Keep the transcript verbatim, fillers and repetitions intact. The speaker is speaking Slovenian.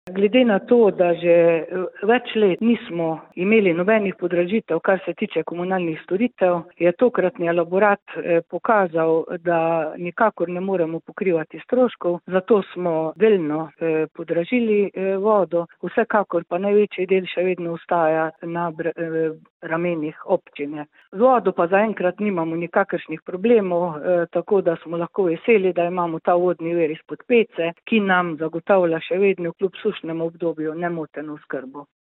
Glede na to, da že več let nismo imeli nobenih podražitev, kar se tiče komunalnih storitev, je tokratni elaborat pokazal, da nikakor ne moremo pokrivati stroškov, zato smo delno podražili vodo, vsekakor pa največji del še vedno ostaja na ramenih občine. Z vodo pa zaenkrat nimamo nikakršnih problemov, tako da smo lahko veseli, da imamo ta vodni vir izpod Pece, ki nam zagotavlja še vedno kljub sušnemu obdobju nemoteno oskrbo.